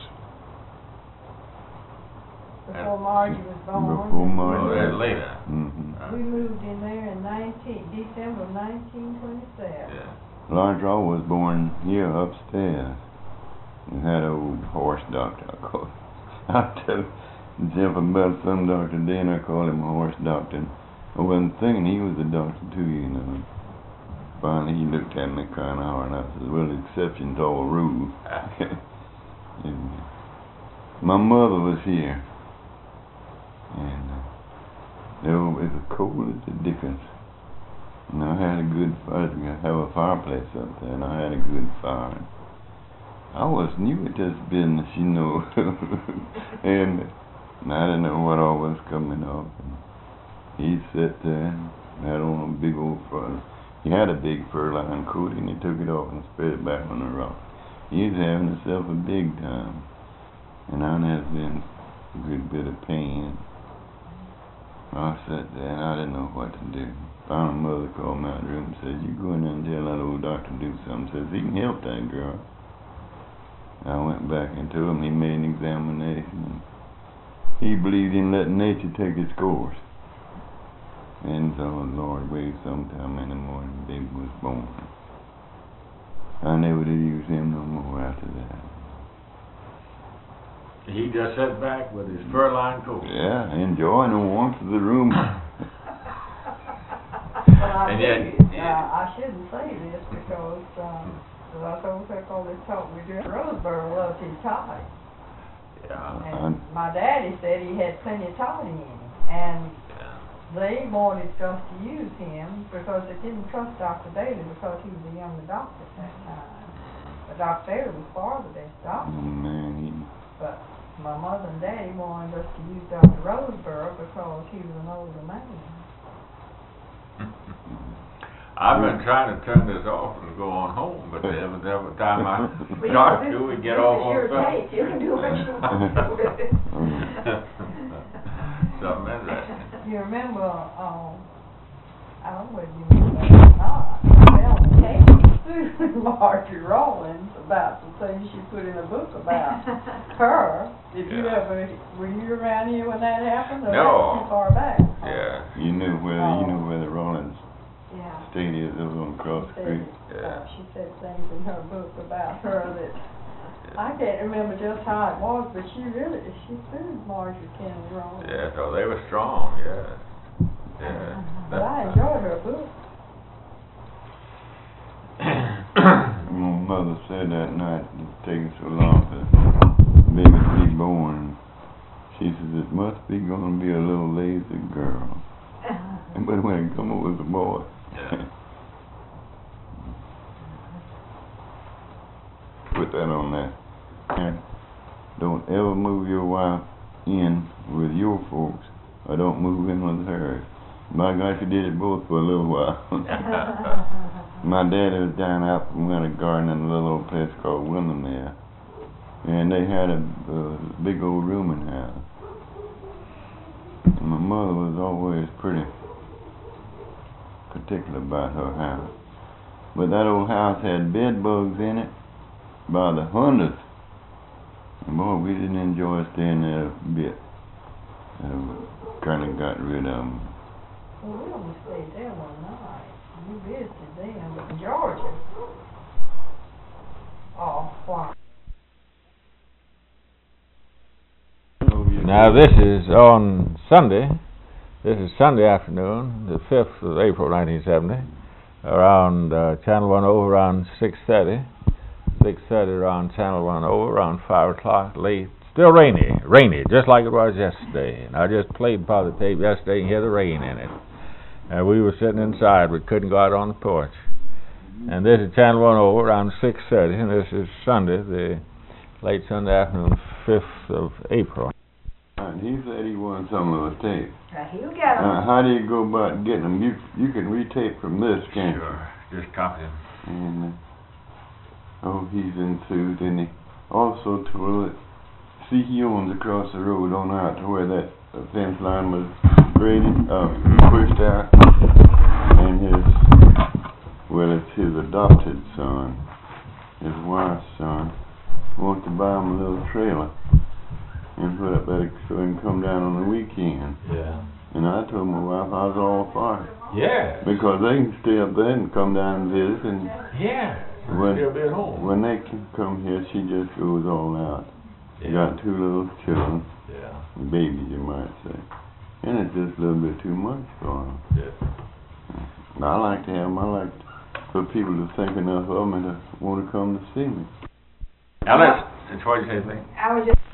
Before Margie was born. Before Margie. Oh, that's later. mm-hmm. Uh, We moved in there in nineteen, December of nineteen twenty-seven. yeah. Lawrence Raw was born here upstairs. We had an old horse doctor, I call him. I tell Jeff about some doctor today, and I call him a horse doctor. I wasn't thinking he was a doctor too, you know. Finally, he looked at me kind of hard, and I said, well, exception to all rules. And my mother was here, and uh, it was cold as the dickens. And I had a good fire. I have a fireplace up there, and I had a good fire. I was new at this business, you know, and I didn't know what all was coming up. He sat there and had on a big old fur. He had a big fur-lined coat, and he took it off and spread it back on the rock. He was having himself a big time, and I had been a good bit of pain. I sat there, and I didn't know what to do. Found a mother called me out of the room and said, "You go in there and tell that old doctor to do something." Says he can help that girl. I went back and told him. He made an examination, and he believed in letting nature take its course. And so the Lord waited sometime in the morning, the baby was born. I never did use him no more after that. He just sat back with his fur-lined coat. Yeah, enjoying the warmth of the room. But I And do, yet- uh, I shouldn't say this because, um, as I told Pickle, they taught me during Roseboro loved his toddy. Yeah. And my daddy said he had plenty of toddy in him. And Yeah. they wanted us to use him because they didn't trust Doctor Daly because he was a younger doctor at that time. But Doctor Daly was far the best Oh, doctor. man, he... But my mother and daddy wanted us to use Doctor Roseboro because he was an older man. I've been trying to turn this off and go on home, but every, every time I Well, start this- to, we get this off is on your something. tape. You can do what you want with it. Something interesting. You remember, um, I don't know whether you remember that or not, Mel Kate sued Marjorie Rollins about some things she put in a book about her. Did you Yeah. ever, were you around here when that happened? Or No. that's too far back? Yeah. You knew where, you knew where the Rollins Yeah. State is, it was on Cross She Creek. said, Yeah. uh, she said things in her book about her that, I can't remember just how it was, but she really, she sued Marjorie Kennedy Rollins. Yeah, so they were strong, yeah. Yeah. But I enjoyed her book. My mother said that night, it's taking so long for the baby to be born. She says, it must be going to be a little lazy girl. But when it come, it was a boy. Yeah. Put that on there. And don't ever move your wife in with your folks, or don't move in with hers. My gosh, you did it both for a little while. My daddy was down out in Winter Garden in a little old place called Windermere, and they had a, a big old rooming house. And my mother was always pretty particular about her house. But that old house had bed bugs in it by the hundreds. And boy, we didn't enjoy staying there a bit. Uh, kind of got rid of them. Well, we only stayed there one night. We visited them, but in Georgia. Oh, wow. Now this is on Sunday. This is Sunday afternoon, the fifth of April, nineteen seventy. Around uh, Channel One over around six thirty. Six thirty around Channel One over around five o'clock late. Still rainy, rainy, just like it was yesterday. And I just played part of the tape yesterday and hear the rain in it. And we were sitting inside, we couldn't go out on the porch. And this is Channel One over around six thirty, and this is Sunday, the late Sunday afternoon, fifth of April. And he said he wanted some of the tape. Now, he'll get 'em. Uh, how do you go about getting them? You you can retape from this, can't you? Sure, just copy them. And uh, oh, he's enthused, and he also told it. See, he owns across the road on out to where that uh, fence line was graded, uh, pushed out, and his, well, it's his adopted son, his wife's son, wants to buy him a little trailer and put up there so he can come down on the weekend. Yeah. And I told my wife I was all for it. Yeah. Because they can stay up there and come down and visit, and Yeah. when, Still be at home. when they can come here, she just goes all out. Yeah. Got two little children, Yeah. babies you might say, and it's just a little bit too much for them. Yeah. I like to have them, I like for people to think enough of me to want to come to see me. Now let's, that's what you say, thing. I was just.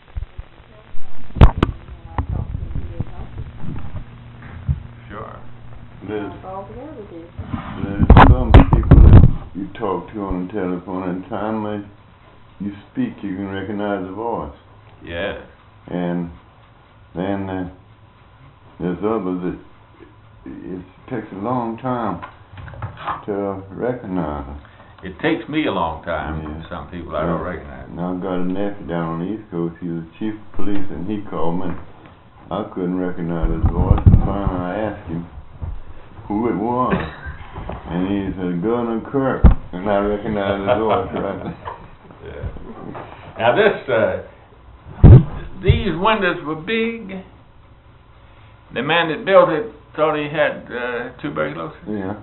Sure. There's, Altogether different. there's some people that you talk to on the telephone, and time they you speak, you can recognize the voice. Yes. And then uh, there's others that it takes a long time to recognize them. It takes me a long time. Yeah. Some people I don't recognize. Now I've got a nephew down on the East Coast. He was chief of police, and he called me. I couldn't recognize his voice, and finally I asked him who it was, and he said Governor Kirk, and I recognized his voice right there. Yeah. Now this, uh, these windows were big. The man that built it thought he had uh, tuberculosis. Yeah.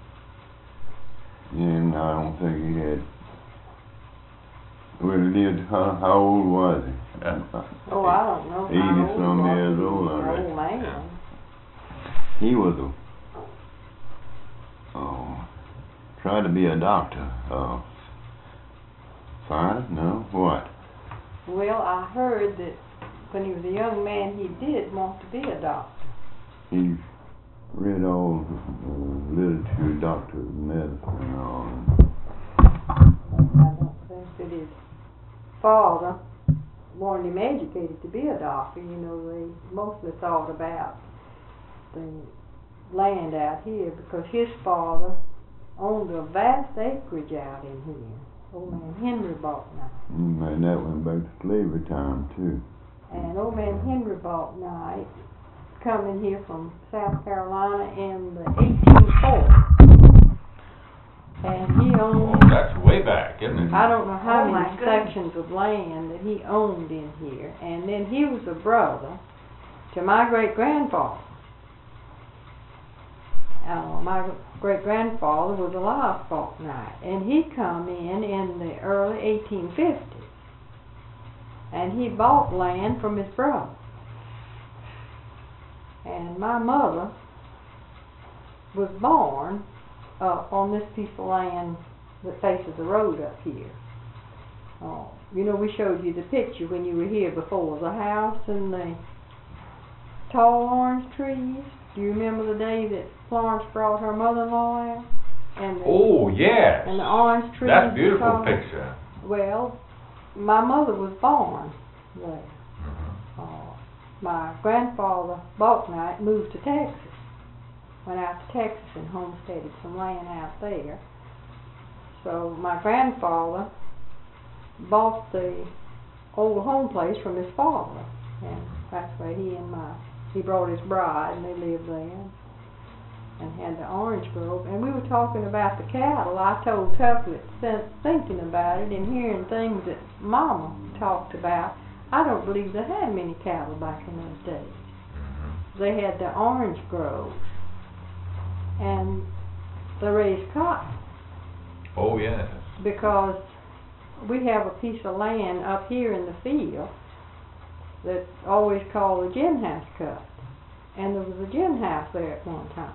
And I don't think he had. Well, he did. How, how old was he? Uh, Oh, I don't know. how Eighty old some he was. years old, I He was an reckon. old man. Yeah. He was a. Oh, tried to be a doctor. Uh, science? No. What? Well, I heard that when he was a young man, he did want to be a doctor. He read all uh, literature, doctor of medicine and all. I don't think that his father wanted him educated to be a doctor. You know, they mostly thought about the land out here because his father owned a vast acreage out in here. Old man Henry Balknight. Mm, and that went back to slavery time too. And old man Henry Balknight come in here from South Carolina in the eighteen forties. And he oh, owned, that's way back, isn't it? I don't know how Oh, my many goodness. sections of land that he owned in here. And then he was a brother to my great-grandfather. Uh, my great-grandfather was Elias Balknight, and he come in in the early eighteen fifties. And he bought land from his brother. And my mother was born up on this piece of land that faces the road up here. Oh, you know, we showed you the picture when you were here before, the house and the tall orange trees. Do you remember the day that Florence brought her mother-in-law out? And the, Oh, yes. and the orange trees. That's a beautiful tall? picture. Well, my mother was born there. Mhm. Uh, my grandfather, Balknight, moved to Texas. Went out to Texas and homesteaded some land out there. So my grandfather bought the old home place from his father. And that's where he and my, he brought his bride and they lived there. And had the orange grove. And we were talking about the cattle. I told Tuplet, thinking about it and hearing things that Mama talked about, I don't believe they had many cattle back in those days. Mhm. They had the orange groves. And they raised cotton. Oh, yes. Because we have a piece of land up here in the field that's always called the gin house cut. And there was a gin house there at one time.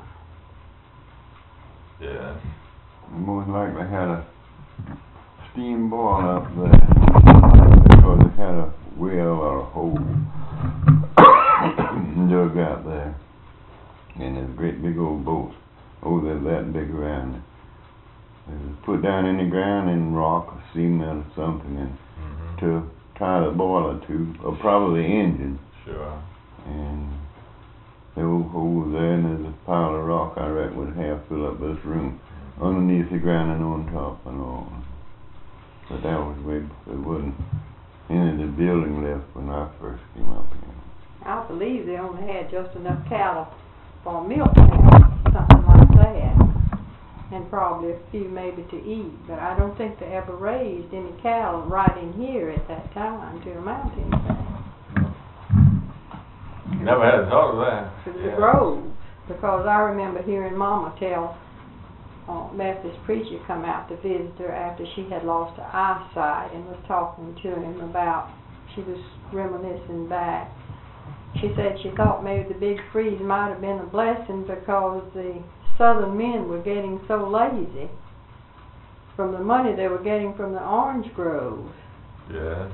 Yes. Most likely had a steam boil up there because it had a well or a hole dug out there. And there's great big old boats. Oh, they're that big around. They was put down in the ground in rock or cement or something and Mhm. to tie the boiler to, or probably the engine. Sure. And the old hole there, and there's a pile of rock I reckon would half fill up this room, underneath the ground and on top and all. But that was way, there wasn't any of the building left when I first came up here. I believe they only had just enough cattle for milk now, something like that. And probably a few maybe to eat. But I don't think they ever raised any cattle right in here at that time to amount to anything. Never had thought of that. To the Yeah. grove. Because I remember hearing Mama tell uh, Methodist preacher come out to visit her after she had lost her eyesight and was talking to him about, she was reminiscing back. She said she thought maybe the big freeze might have been a blessing because the southern men were getting so lazy from the money they were getting from the orange groves Yes.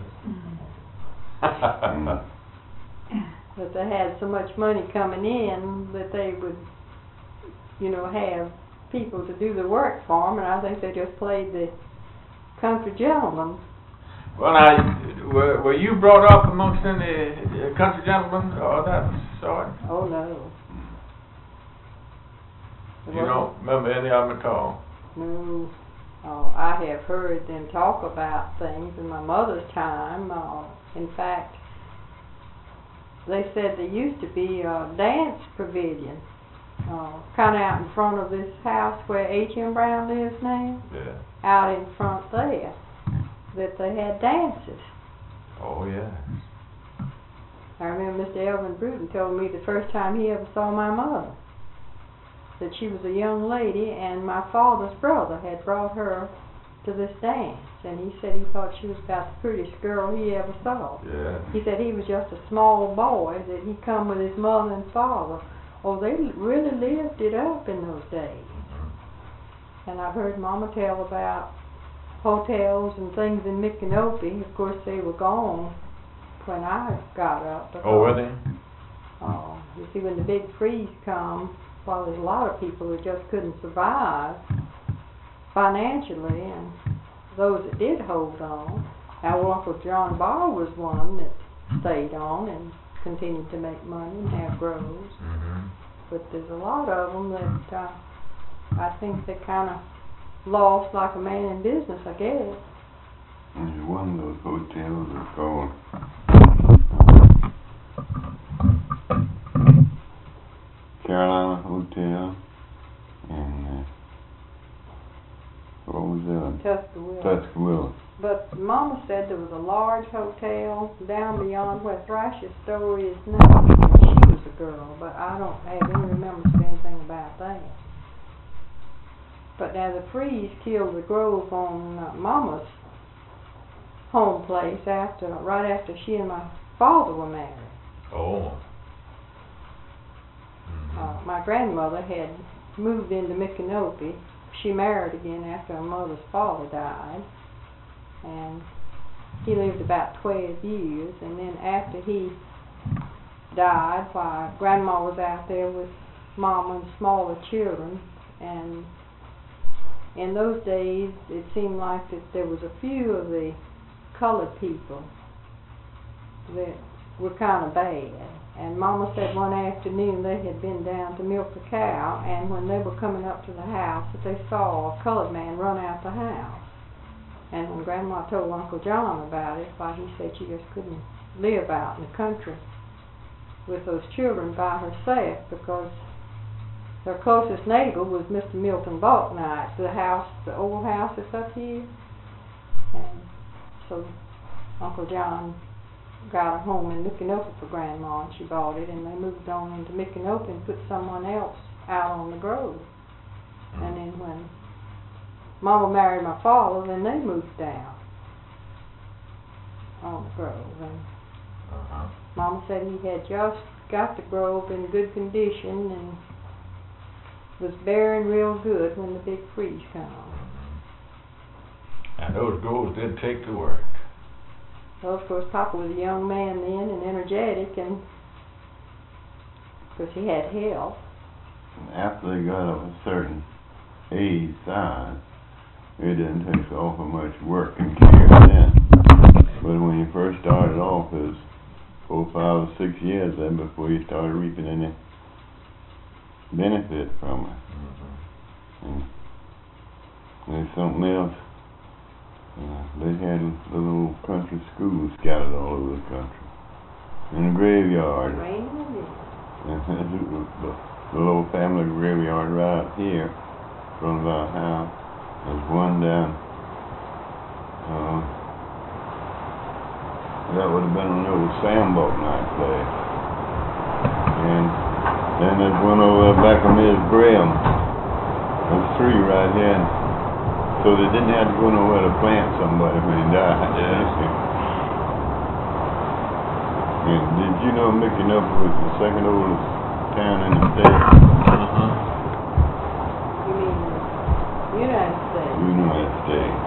Mm. that they had so much money coming in that they would, you know, have people to do the work for them, and I think they just played the country gentleman Well, now, were, were you brought up amongst any uh, country gentlemen or that sort? Oh, no. It You don't remember any of them at all? No. Uh, I have heard them talk about things in my mother's time. Uh, in fact, they said there used to be a dance pavilion uh, kind of out in front of this house where H M Brown lives now. Yeah. Out in front there, that they had dances. Oh, yeah. I remember Mister Elvin Bruton told me the first time he ever saw my mother, that she was a young lady and my father's brother had brought her to this dance, and he said he thought she was about the prettiest girl he ever saw. Yeah. He said he was just a small boy, that he come with his mother and father. Oh, they really lived it up in those days. And I've heard Mama tell about hotels and things in Micanopy. Of course, they were gone when I got up. Oh, were they? Oh, you see, when the big freeze come, well, there's a lot of people who just couldn't survive financially, and those that did hold on. Our Uncle John Barr was one that stayed on and continued to make money and have grows. Mm-hmm. But there's a lot of them that uh, I think they kind of lost like a man in business, I guess. There's one of those hotels that's called Carolina Hotel, and uh, what was that? Tuscaloosa. Tuscaloosa. But Mama said there was a large hotel down beyond where Thrasher's store is now. She was a girl, but I don't have any remembrance of anything about that. But now the freeze killed the grove on uh, Mama's home place after, right after she and my father were married. Oh. Mm-hmm. Uh, my grandmother had moved into Micanopy. She married again after her mother's father died, and he lived about twelve years, and then after he died, while Grandma was out there with Mama and smaller children, and in those days it seemed like that there was a few of the colored people that were kind of bad. And Mama said one afternoon they had been down to milk the cow, and when they were coming up to the house that they saw a colored man run out the house. And when Grandma told Uncle John about it, why, he said she just couldn't live out in the country with those children by herself, because her closest neighbor was Mister Milton Balknight, the house, the old house that's up here. And so Uncle John got a home in Micanopy for Grandma, and she bought it, and they moved on into Micanopy and put someone else out on the grove. And then when Mama married my father, then they moved down on the grove. And Uh-huh. Mama said he had just got the grove in good condition and was bearing real good when the big freeze come. And those groves did take the work. Well, of course, Papa was a young man then and energetic, and of course he had health. After they got of a certain age size, it didn't take so awful much work and care then. But when you first started off, it was four, five, or six years then before you started reaping any benefit from it. Mm-hmm. And there's something else. Uh, they had little country schools scattered all over the country. In the graveyard. Rain and wind. the, the little family graveyard right up here in front of our house. There's one down. Uh, that would have been an old Sam Balknight place. And then there's one over back of Miz Graham. There's three right here. And so they didn't have to go nowhere to plant somebody when he died. Yes. And did you know Micanopy was the second oldest town in the state? Uh-huh. You mean the United States? United States.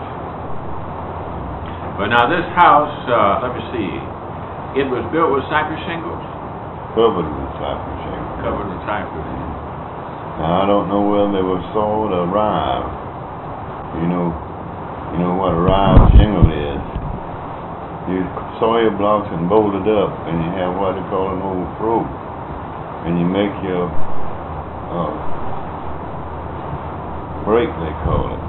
But now this house, uh, let me see, it was built with cypress shingles? Covered with cypress shingles. Covered with cypress. Now I don't know whether they were sawed or rived. You know, you know what a rived shingle is. you soil blocks and bolt it up, and you have what they call an old froe, and you make your uh, break, they call it.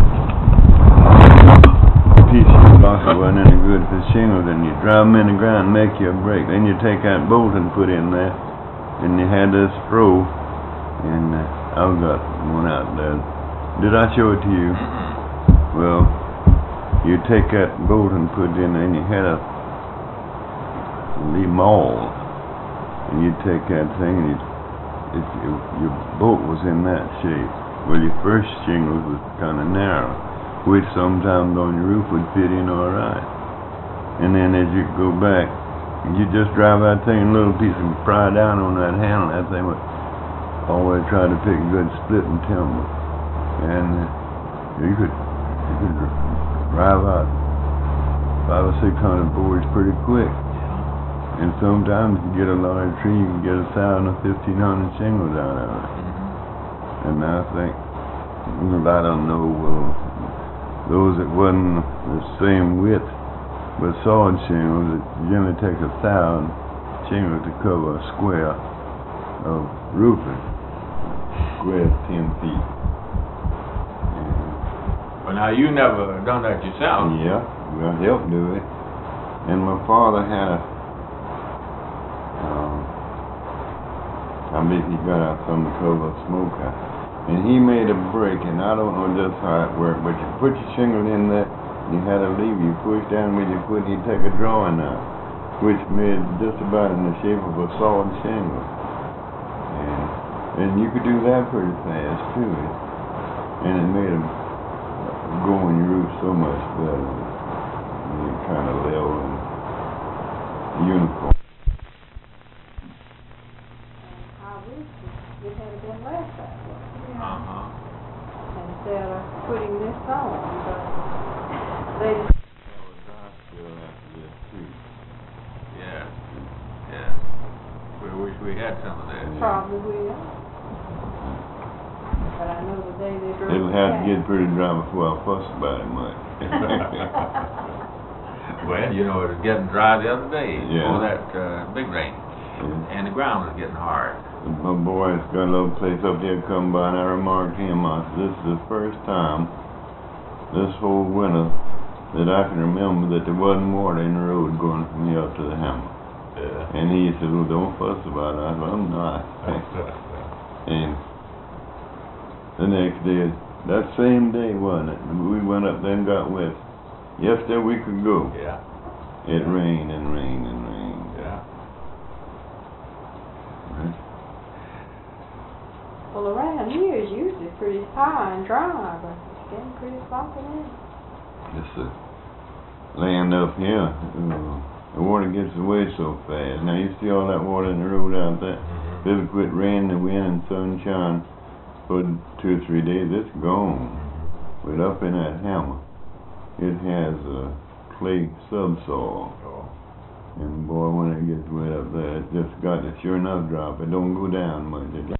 Piece of blocks that wasn't any good for shingles, and you drive them in the ground and make your break. Then you take that bolt and put in there, and you had this froe, and uh, I've got one out there. Did I show it to you? Well, you take that bolt and put it in there, and you had a the maul, and you take that thing, and you, if you, your bolt was in that shape. Well, your first shingles was kind of narrow, which sometimes on your roof would fit in all right. And then as you go back, you just drive that thing a little piece and pry down on that handle. That thing would always try to pick a good split and timber, and uh, you could you could drive out five or six hundred boards pretty quick. And sometimes you get a large tree, you can get a thousand or fifteen hundred shingles out of it. And I think, I don't know, uh, those that wasn't the same width, but sawed shingles, it generally takes a thousand shingles to cover a square of roofing. Square is ten feet. And well, now you never done that yourself. yeah, well, I helped do it. And my father had a, um, I believe he got out some to cover smoke out. And he made a break, and I don't know just how it worked, but you put your shingle in there, you had a lever, you push down with your foot, and you take a drawing out, which made just about in the shape of a sawed shingle. And, and you could do that pretty fast, too. And it made them go on your roof so much better. And you kind of level and uniform. I wish it had been left that way. Uh-huh. Instead of putting this on, but they Yeah, yeah. We wish we had some of that. probably will. But I know the day they drove It'll the have to cat. get pretty dry before I fuss about it much. Well, you know, it was getting dry the other day Yeah. before that uh, big rain, Yeah. and the ground was getting hard. My boy's got a little place up there come by, and I remarked to him, I said, this is the first time this whole winter that I can remember that there wasn't water in the road going from here up to the hammer. Yeah. And he said, well, don't fuss about it. I said, I'm not. And the next day, that same day, wasn't it? We went up there and got wet. Yesterday we could go. Yeah. It rained and rained and rained. Yeah. Well, around here is usually pretty high and dry, but it's getting pretty sloppy now. It's the land up here. Uh, the water gets away so fast. Now you see all that water in the road out there. Mm-hmm. If it quit raining, the wind and sunshine for two or three days, it's gone. But up in that hammer, it has a clay subsoil. Oh. And boy, when it gets wet up there, it just got to sure enough drop. It don't go down much. It